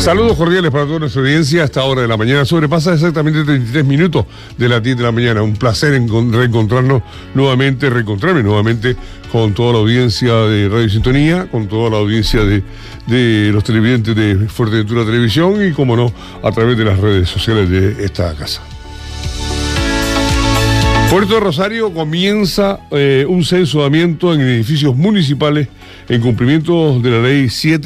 Saludos cordiales para toda nuestra audiencia. A esta hora de la mañana sobrepasa exactamente 33 minutos de las 10 de la mañana. Un placer reencontrarme nuevamente con toda la audiencia de Radio Sintonía, con toda la audiencia de los televidentes de Fuerteventura Televisión y, como no, a través de las redes sociales de esta casa. Puerto de Rosario comienza un censuramiento en edificios municipales en cumplimiento de la Ley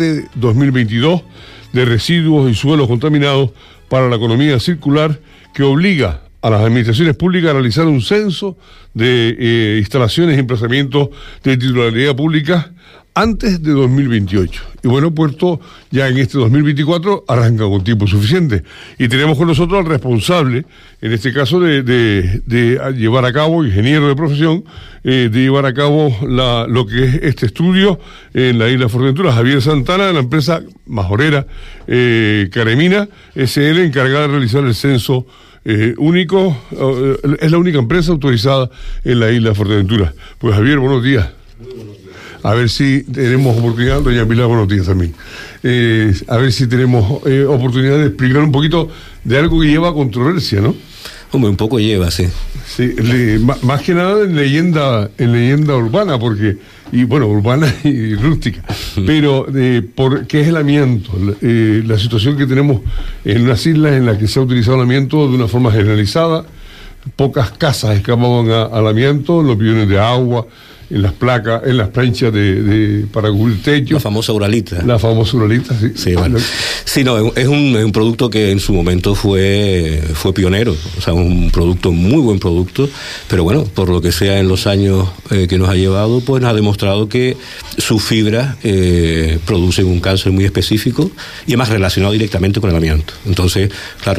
7/2022 de residuos y suelos contaminados para la economía circular, que obliga a las administraciones públicas a realizar un censo de instalaciones y emplazamientos de titularidad pública antes de 2028. Y bueno, Puerto ya en este 2024 arranca con tiempo suficiente. Y tenemos con nosotros al responsable, en este caso, de llevar a cabo, ingeniero de profesión, de llevar a cabo lo que es este estudio en la isla Fuerteventura, Javier Santana, de la empresa majorera Caremina SL, encargada de realizar el censo único. Es la única empresa autorizada en la isla Fuerteventura. Pues Javier, buenos días. A ver si tenemos oportunidad, doña Pilar, buenos días también. A ver si tenemos oportunidad de explicar un poquito de algo que lleva controversia, ¿no? Hombre, un poco lleva, sí. Sí, más que nada en leyenda urbana, porque, y bueno, urbana y rústica, pero ¿qué es el amianto? La situación que tenemos en unas islas en las que se ha utilizado el amianto de una forma generalizada, pocas casas escapaban al amianto, los bidones de agua, en las placas, en las planchas para cubrir techo. La famosa Uralita. La famosa Uralita, sí. Sí, bueno. Sí, no, es un producto que en su momento fue pionero, o sea, un producto, muy buen producto, pero bueno, por lo que sea en los años que nos ha llevado, pues nos ha demostrado que sus fibras producen un cáncer muy específico y además relacionado directamente con el amianto. Entonces, claro,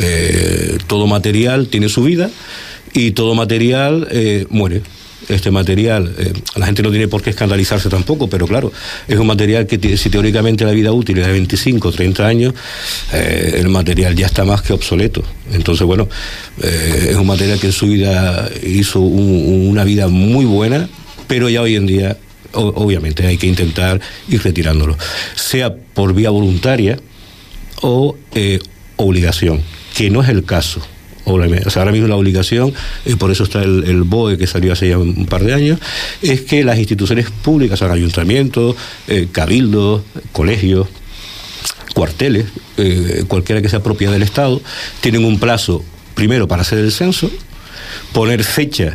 todo material tiene su vida y todo material muere. Este material, la gente no tiene por qué escandalizarse tampoco, pero claro, es un material que si teóricamente la vida útil es de 25 o 30 años, el material ya está más que obsoleto. Entonces, bueno, es un material que en su vida hizo una vida muy buena, pero ya hoy en día, obviamente, hay que intentar ir retirándolo, sea por vía voluntaria o obligación, que no es el caso. O sea, ahora mismo la obligación, por eso está el BOE que salió hace ya un par de años, es que las instituciones públicas, o sea, ayuntamientos, cabildos, colegios, cuarteles, cualquiera que sea propiedad del Estado, tienen un plazo, primero, para hacer el censo, poner fecha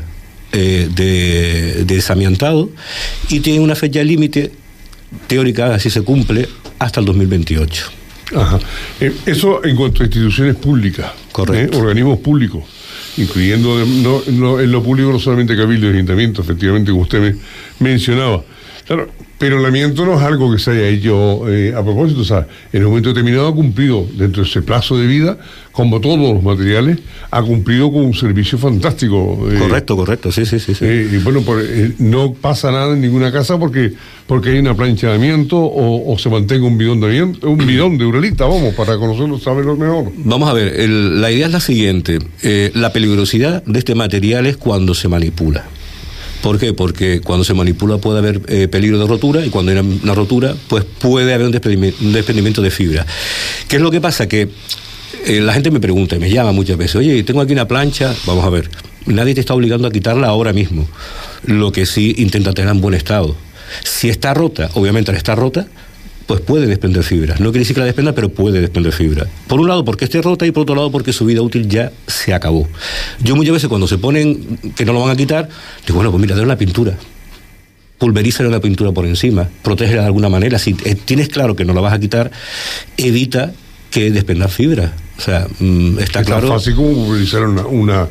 de desamiantado, y tienen una fecha límite teórica, así se cumple, hasta el 2028. Ajá. Eso en cuanto a instituciones públicas. Correcto. Organismos públicos, incluyendo en lo público no solamente cabildo y ayuntamiento, efectivamente, como usted me mencionaba. Claro, pero el amianto no es algo que se haya hecho a propósito, o sea, en un momento determinado ha cumplido, dentro de ese plazo de vida, como todos los materiales, ha cumplido con un servicio fantástico. Correcto, sí. Y bueno, no pasa nada en ninguna casa porque hay una plancha de amianto o se mantenga un bidón de amianto, un bidón de Uralita, vamos, para conocerlo, saberlo mejor. Vamos a ver, la idea es la siguiente, la peligrosidad de este material es cuando se manipula. ¿Por qué? Porque cuando se manipula puede haber peligro de rotura, y cuando hay una rotura, pues puede haber un desprendimiento de fibra. ¿Qué es lo que pasa? Que la gente me pregunta y me llama muchas veces, oye, tengo aquí una plancha, vamos a ver, nadie te está obligando a quitarla ahora mismo. Lo que sí, intenta tenerla en buen estado. Si está rota, obviamente al estar rota, pues puede desprender fibras. No quiere decir que la desprenda, pero puede desprender fibras. Por un lado porque esté rota y por otro lado porque su vida útil ya se acabó. Yo muchas veces cuando se ponen que no lo van a quitar, digo, bueno, pues mira, dale una pintura. Pulverízale una pintura por encima, protégela de alguna manera. Si tienes claro que no la vas a quitar, evita que desprendas fibras. O sea, está claro. Es tan fácil como pulverizar una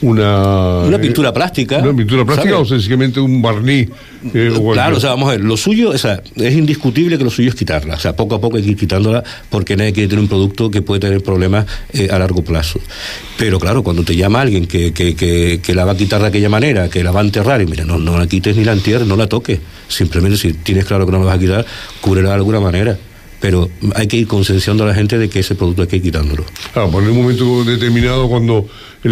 pintura plástica. Una pintura plástica, ¿sabes? O sencillamente un barniz. Claro, o sea, vamos a ver, lo suyo, o sea, es indiscutible que lo suyo es quitarla. O sea, poco a poco hay que ir quitándola porque nadie quiere tener un producto que puede tener problemas a largo plazo. Pero claro, cuando te llama alguien que la va a quitar de aquella manera, que la va a enterrar, y mira, no la quites ni la entierres, no la toques. Simplemente si tienes claro que no la vas a quitar, cúbrela de alguna manera. Pero hay que ir concienciando a la gente de que ese producto hay que ir quitándolo. Claro, por un momento determinado cuando...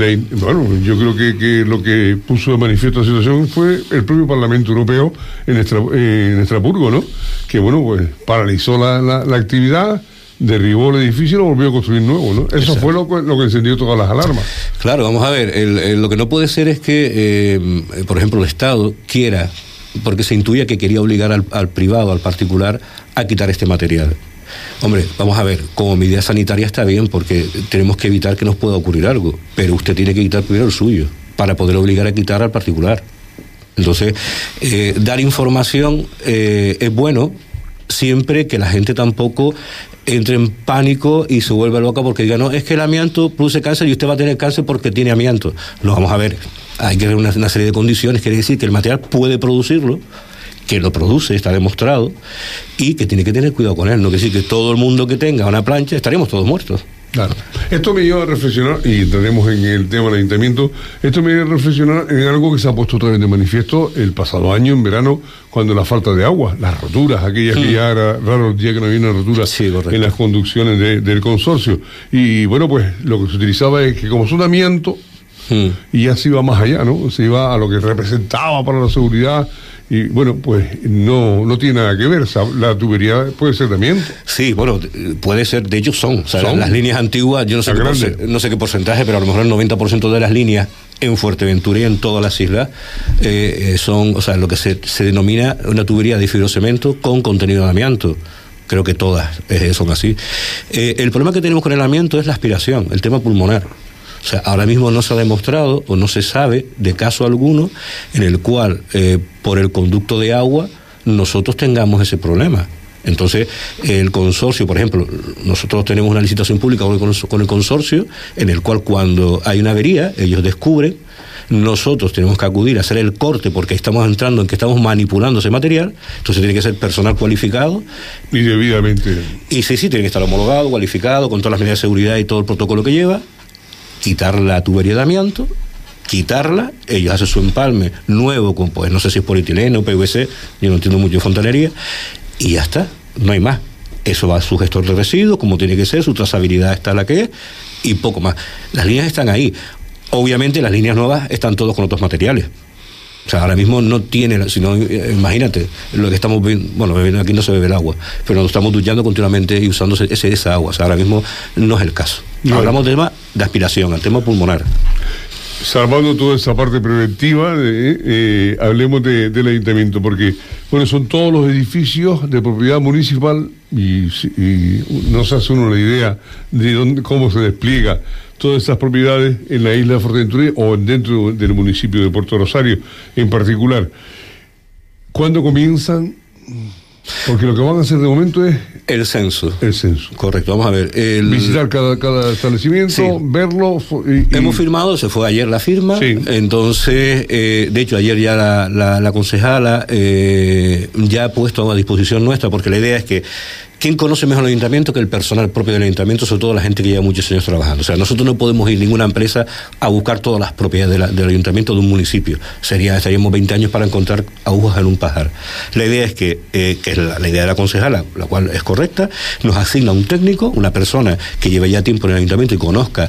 yo creo que lo que puso de manifiesto la situación fue el propio Parlamento Europeo en Estrasburgo, ¿no? Que, bueno, pues paralizó la actividad derribó el edificio y lo volvió a construir nuevo, ¿no? Eso Exacto. fue lo que encendió todas las alarmas. Claro, vamos a ver, lo que no puede ser es que, por ejemplo, el Estado quiera, porque se intuía que quería obligar al privado, al particular, a quitar este material. Hombre, vamos a ver, como medida sanitaria está bien, porque tenemos que evitar que nos pueda ocurrir algo, pero usted tiene que quitar primero el suyo, para poder obligar a quitar al particular. Entonces, dar información es bueno, siempre que la gente tampoco entre en pánico y se vuelva loca porque diga, no, es que el amianto produce cáncer y usted va a tener cáncer porque tiene amianto. No, vamos a ver, hay que ver una serie de condiciones, quiere decir que el material puede producirlo, que lo produce, está demostrado, y que tiene que tener cuidado con él. No quiere decir que todo el mundo que tenga una plancha estaremos todos muertos. Claro. Esto me lleva a reflexionar, y entraremos en el tema del ayuntamiento, esto me lleva a reflexionar en algo que se ha puesto otra vez de manifiesto el pasado año, en verano, cuando la falta de agua, las roturas, aquellas que ya era raro el día que no había una rotura en las conducciones del consorcio. Y bueno, pues lo que se utilizaba es que como amianto, y ya se iba más allá, ¿no? Se iba a lo que representaba para la seguridad. Y bueno, pues no tiene nada que ver. La tubería puede ser de amianto. Sí, bueno, puede ser, de hecho son. O sea, ¿son? Las líneas antiguas, yo no sé qué porcentaje, pero a lo mejor el 90% de las líneas en Fuerteventura y en todas las islas son, o sea, lo que se denomina una tubería de fibrocemento con contenido de amianto. Creo que todas son así. El problema que tenemos con el amianto es la aspiración, el tema pulmonar. O sea, ahora mismo no se ha demostrado o no se sabe de caso alguno en el cual, por el conducto de agua, nosotros tengamos ese problema. Entonces, el consorcio, por ejemplo, nosotros tenemos una licitación pública con el consorcio, en el cual cuando hay una avería, ellos descubren, nosotros tenemos que acudir a hacer el corte porque estamos entrando en que estamos manipulando ese material, entonces tiene que ser personal cualificado. Y debidamente. Y sí, tiene que estar homologado, cualificado, con todas las medidas de seguridad y todo el protocolo que lleva. Quitar la tubería de amianto, quitarla, ellos hacen su empalme nuevo con, pues no sé si es polietileno o PVC, yo no entiendo mucho de fontanería, y ya está, no hay más. Eso va a su gestor de residuos, como tiene que ser, su trazabilidad está la que es, y poco más. Las líneas están ahí. Obviamente las líneas nuevas están todos con otros materiales. O sea, ahora mismo no tiene, sino, imagínate, lo que estamos viendo, bueno, aquí no se bebe el agua, pero nos estamos duchando continuamente y usando esa agua. O sea, ahora mismo no es el caso. No. Hablamos del tema de aspiración, el tema pulmonar. Salvando toda esa parte preventiva, hablemos del ayuntamiento, porque, bueno, son todos los edificios de propiedad municipal y no se hace uno la idea de cómo se despliega todas esas propiedades en la isla de Fuerteventura o dentro del municipio de Puerto Rosario en particular. ¿Cuándo comienzan? Porque lo que van a hacer de momento es el censo. El censo. Correcto, vamos a ver. Visitar cada establecimiento, sí. Verlo. Hemos firmado, se fue ayer la firma. Sí. Entonces, de hecho, ayer ya la concejala ya ha puesto a disposición nuestra, porque la idea es que ¿quién conoce mejor el ayuntamiento que el personal propio del ayuntamiento, sobre todo la gente que lleva muchos años trabajando? O sea, nosotros no podemos ir ninguna empresa a buscar todas las propiedades del ayuntamiento de un municipio. Estaríamos 20 años para encontrar agujas en un pajar. La idea es que es la idea de la concejala, la cual es correcta, nos asigna un técnico, una persona que lleve ya tiempo en el ayuntamiento y conozca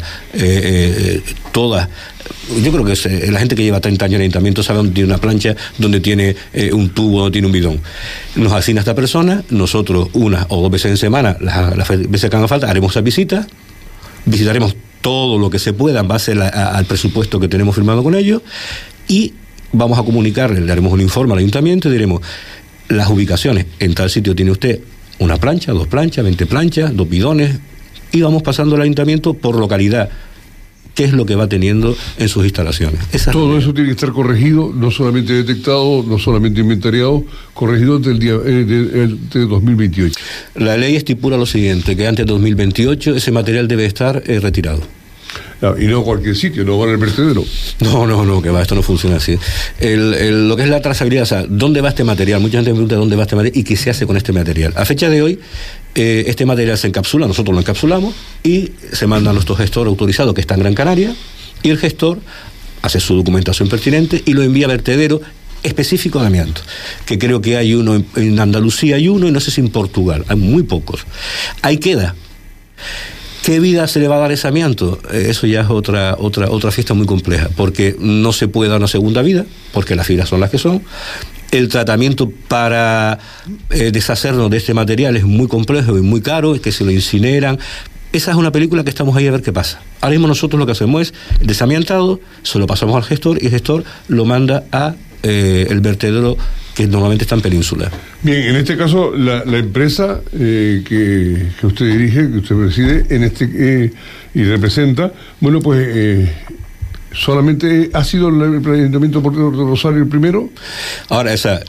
todas. Yo creo que la gente que lleva 30 años en el ayuntamiento sabe dónde tiene una plancha, dónde tiene un tubo, dónde tiene un bidón. Nos asigna a esta persona, nosotros una o dos veces en semana, las veces que haga falta, haremos esas visitas, visitaremos todo lo que se pueda en base al presupuesto que tenemos firmado con ellos y vamos a comunicarle, le haremos un informe al ayuntamiento y diremos las ubicaciones, en tal sitio tiene usted una plancha, 2 planchas, 20 planchas, 2 bidones y vamos pasando al ayuntamiento por localidad. ¿Qué es lo que va teniendo en sus instalaciones? Todo eso tiene que estar corregido, no solamente detectado, no solamente inventariado, corregido antes del 2028. La ley estipula lo siguiente, que antes de 2028 ese material debe estar retirado. No, y no cualquier sitio, no va en el vertedero. No, que va, esto no funciona así. Lo que es la trazabilidad, o sea, ¿dónde va este material? Mucha gente me pregunta dónde va este material y qué se hace con este material. A fecha de hoy, este material se encapsula, nosotros lo encapsulamos y se manda a nuestro gestor autorizado que está en Gran Canaria y el gestor hace su documentación pertinente y lo envía a vertedero específico de amianto, que creo que hay uno en Andalucía, hay uno y no sé si en Portugal, hay muy pocos. Ahí queda. ¿Qué vida se le va a dar ese amianto? Eso ya es otra fiesta muy compleja, porque no se puede dar una segunda vida, porque las fibras son las que son, El tratamiento para deshacernos de este material es muy complejo y muy caro, es que se lo incineran. Esa es una película que estamos ahí a ver qué pasa. Ahora mismo nosotros lo que hacemos es el desamiantado, se lo pasamos al gestor y el gestor lo manda a el vertedero que normalmente está en Península. Bien, en este caso la empresa que usted dirige, que usted preside y representa, bueno, pues ¿solamente ha sido el Ayuntamiento de Puerto de Rosario el primero? Ahora,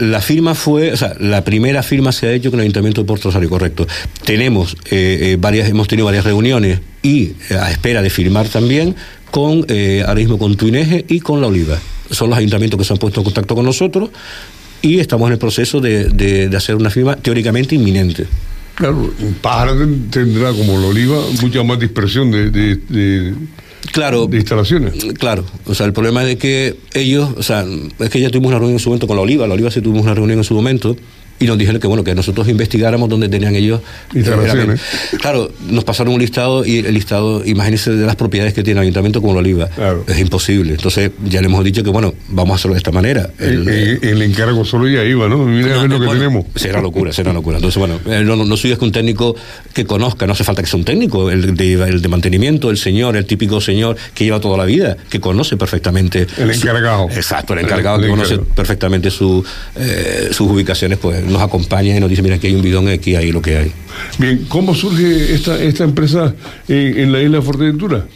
la primera firma se ha hecho con el Ayuntamiento de Puerto Rosario, correcto. Tenemos hemos tenido varias reuniones y a espera de firmar también con ahora mismo con Tuineje y con La Oliva. Son los ayuntamientos que se han puesto en contacto con nosotros y estamos en el proceso de hacer una firma teóricamente inminente. Claro, Pájara tendrá, como La Oliva, mucha más dispersión de instalaciones. Claro, o sea, el problema es de que ellos, o sea, es que ya tuvimos una reunión en su momento con La Oliva sí tuvimos una reunión en su momento y nos dijeron que bueno, que nosotros investigáramos dónde tenían ellos instalaciones. Claro, nos pasaron un listado y el listado, imagínense, de las propiedades que tiene el ayuntamiento como La Oliva. Claro. Es imposible. Entonces ya le hemos dicho que bueno, vamos a hacerlo de esta manera. El encargo solo ya iba, ¿no? Mira a ver lo que tenemos. Será locura. Entonces bueno, no soy es que un técnico que conozca, no hace falta que sea un técnico, el de mantenimiento, el típico señor que lleva toda la vida, que conoce perfectamente. El encargado. Exacto, el encargado que conoce perfectamente sus ubicaciones, pues nos acompaña y nos dice, mira, aquí hay un bidón, aquí hay lo que hay. Bien, ¿cómo surge esta empresa en la isla de Fuerteventura?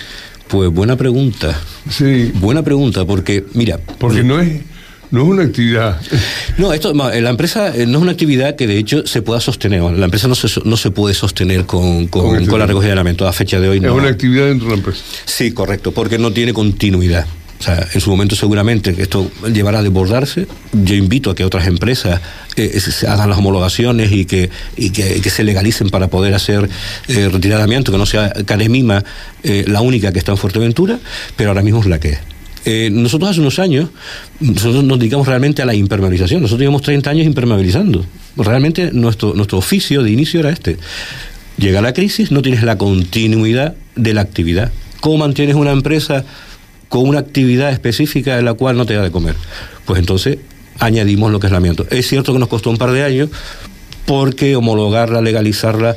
Pues buena pregunta. Sí. Buena pregunta, porque, mira... Porque no es una actividad... No, la empresa no es una actividad que de hecho se pueda sostener. La empresa no se puede sostener con la recogida de alimentos. A fecha de hoy no. Es una actividad dentro de la empresa. Sí, correcto, porque no tiene continuidad. O sea, en su momento seguramente esto llevará a desbordarse. Yo invito a que otras empresas hagan las homologaciones y que se legalicen para poder hacer retirada de amianto, que no sea Cademima la única que está en Fuerteventura, pero ahora mismo es la que es. Nosotros hace unos años nos dedicamos realmente a la impermeabilización. Nosotros llevamos 30 años impermeabilizando. Realmente nuestro oficio de inicio era este. Llega la crisis, no tienes la continuidad de la actividad. ¿Cómo mantienes una empresa con una actividad específica en la cual no te da de comer? Pues entonces añadimos lo que es el amianto. Es cierto que nos costó un par de años, porque homologarla, legalizarla,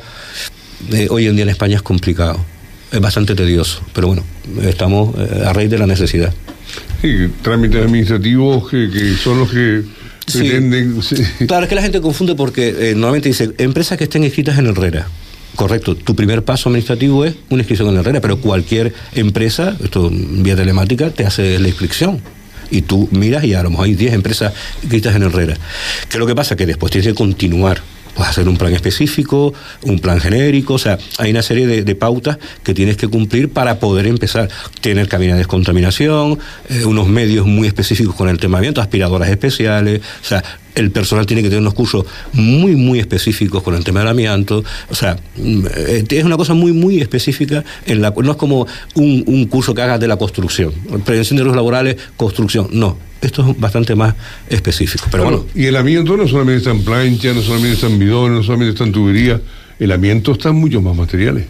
hoy en día en España es complicado, es bastante tedioso, pero bueno, estamos a raíz de la necesidad. Sí, trámites administrativos que son los que pretenden... Sí. Claro, es que la gente confunde porque normalmente dice, empresas que estén inscritas en Herrera. Correcto, tu primer paso administrativo es una inscripción en Herrera, pero cualquier empresa, esto vía telemática, te hace la inscripción. Y tú miras y a lo mejor hay 10 empresas inscritas en Herrera. ¿Qué es lo que pasa? Que después tienes que continuar. Pues hacer un plan específico, un plan genérico, o sea, hay una serie de pautas que tienes que cumplir para poder empezar. Tener cabina de descontaminación, unos medios muy específicos con el tema de amianto, aspiradoras especiales, o sea, el personal tiene que tener unos cursos muy, muy específicos con el tema del amianto, o sea, es una cosa muy, muy específica, no es como un curso que hagas de la construcción, prevención de riesgos laborales, construcción, no. Esto es bastante más específico, pero bueno. Y el amianto no solamente está en plancha, no solamente está en bidón, no solamente está en tubería, el amianto está en muchos más materiales.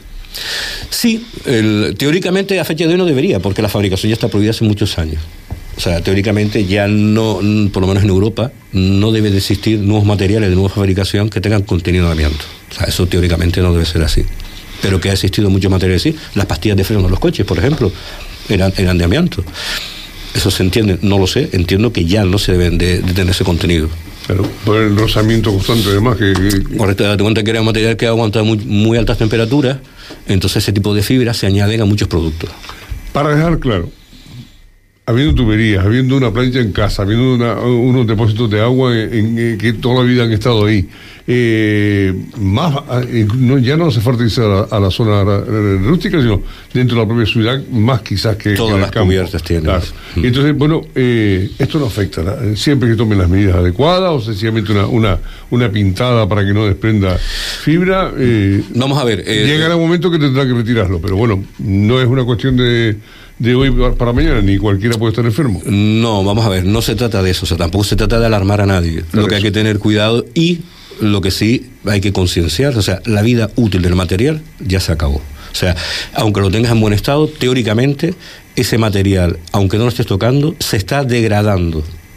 Sí, teóricamente a fecha de hoy no debería, porque la fabricación ya está prohibida hace muchos años. O sea, teóricamente ya no, por lo menos en Europa, no debe de existir nuevos materiales de nueva fabricación que tengan contenido de amianto. O sea, eso teóricamente no debe ser así. Pero que ha existido muchos materiales, sí. Las pastillas de freno de los coches, por ejemplo, eran de amianto. Eso se entiende, no lo sé, entiendo que ya no se deben de tener ese contenido. Claro, por el rozamiento constante además Correcto, date cuenta que era un material que aguanta muy altas temperaturas, entonces ese tipo de fibras se añaden a muchos productos. Para dejar claro, habiendo tuberías, habiendo una plancha en casa, habiendo unos depósitos de agua que toda la vida han estado ahí, ya no hace falta irse a la zona rústica, sino dentro de la propia ciudad, más quizás que todas las cubiertas tienen. Claro. Entonces, bueno, esto no afecta, siempre que tomen las medidas adecuadas o sencillamente una pintada para que no desprenda fibra. Vamos a ver. Llegará un momento que tendrá que retirarlo, pero bueno, no es una cuestión de hoy para mañana, ni cualquiera puede estar enfermo. No, vamos a ver, no se trata de eso, o sea, tampoco se trata de alarmar a nadie. Lo que hay que tener cuidado y lo que sí hay que concienciar, o sea, la vida útil del material ya se acabó. O sea, aunque lo tengas en buen estado, teóricamente ese material, aunque no lo estés tocando, se está degradando.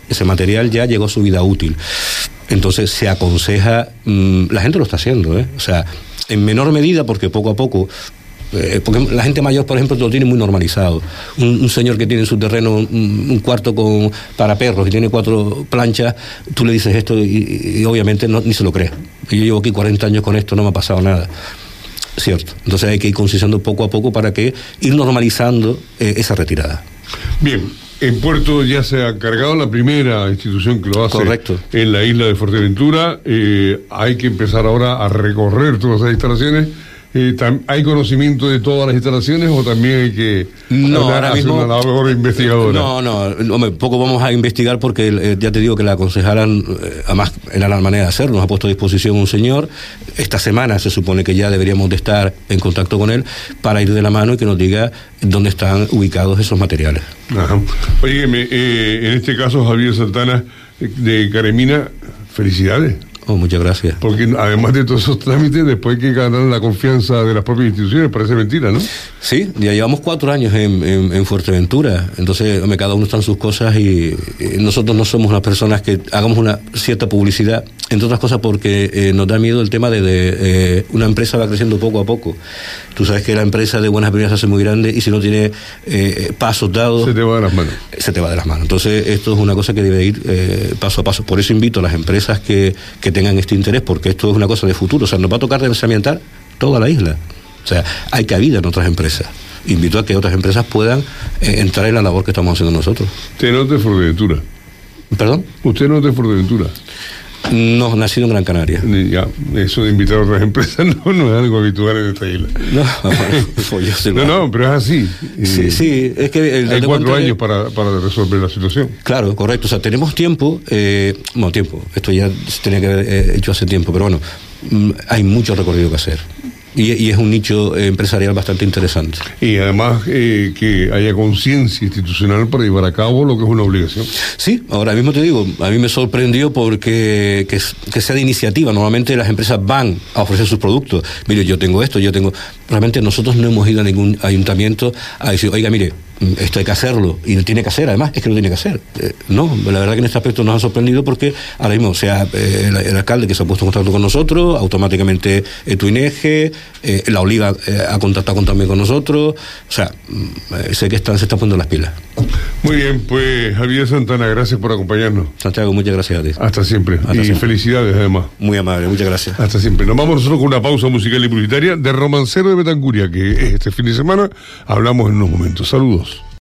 ese material ya llegó a su vida útil. Entonces se aconseja, la gente lo está haciendo, o sea, en menor medida, porque poco a poco, porque la gente mayor, por ejemplo, lo tiene muy normalizado. Un señor que tiene en su terreno un cuarto para perros, que tiene 4 planchas, tú le dices esto y obviamente ni se lo cree. Y yo llevo aquí 40 años con esto, no me ha pasado nada. Cierto. Entonces hay que ir concienciando poco a poco para que ir normalizando esa retirada. Bien, en Puerto ya se ha cargado la primera institución que lo hace. Correcto. En la isla de Fuerteventura. Hay que empezar ahora a recorrer todas esas instalaciones. ¿Hay conocimiento de todas las instalaciones o también hay que hacer una labor investigadora? No, hombre, poco vamos a investigar porque ya te digo que la aconsejaran, además era la manera de hacerlo, nos ha puesto a disposición un señor. Esta semana se supone que ya deberíamos de estar en contacto con él para ir de la mano y que nos diga dónde están ubicados esos materiales. Ajá. Óyeme, en este caso Javier Santana de Caremina, felicidades. Oh, muchas gracias. Porque además de todos esos trámites, después hay que ganar la confianza de las propias instituciones, parece mentira, ¿no? Sí, ya llevamos 4 años en Fuerteventura, entonces cada uno está en sus cosas y nosotros no somos unas personas que hagamos una cierta publicidad, entre otras cosas porque nos da miedo el tema de una empresa va creciendo poco a poco. Tú sabes que la empresa de buenas primeras se hace muy grande y si no tiene pasos dados... Se te va de las manos. Se te va de las manos. Entonces esto es una cosa que debe ir paso a paso. Por eso invito a las empresas que tengan este interés, porque esto es una cosa de futuro. O sea, nos va a tocar desamiantar toda la isla. O sea, hay cabida en otras empresas. Invito a que otras empresas puedan entrar en la labor que estamos haciendo nosotros. ¿Usted no es de Fuerteventura? ¿Perdón? ¿Usted no es de Fuerteventura? No, nacido en Gran Canaria. Ya, eso de invitar a otras empresas no es algo habitual en esta isla. No, pero es así. Sí, es que... hay 4 años para resolver la situación. Claro, correcto. O sea, tenemos tiempo, esto ya se tenía que haber hecho hace tiempo, pero bueno, hay mucho recorrido que hacer. Y es un nicho empresarial bastante interesante. Y además que haya conciencia institucional para llevar a cabo lo que es una obligación. Sí, ahora mismo te digo, a mí me sorprendió porque que sea de iniciativa. Normalmente las empresas van a ofrecer sus productos. Mire, yo tengo esto, realmente nosotros no hemos ido a ningún ayuntamiento a decir, oiga, mire, esto hay que hacerlo, y tiene que hacer, además, es que lo tiene que hacer. No, la verdad que en este aspecto nos ha sorprendido porque ahora mismo, el alcalde que se ha puesto en contacto con nosotros, automáticamente Tuineje, la Oliva ha contactado también con nosotros, o sea, sé que se están poniendo las pilas. Muy bien, pues Javier Santana, gracias por acompañarnos. Santiago, muchas gracias a ti. Hasta siempre. Felicidades además. Muy amable, muchas gracias. Hasta siempre. Nos vamos nosotros con una pausa musical y publicitaria de Romancero de Betancuria, que este fin de semana hablamos en unos momentos. Saludos.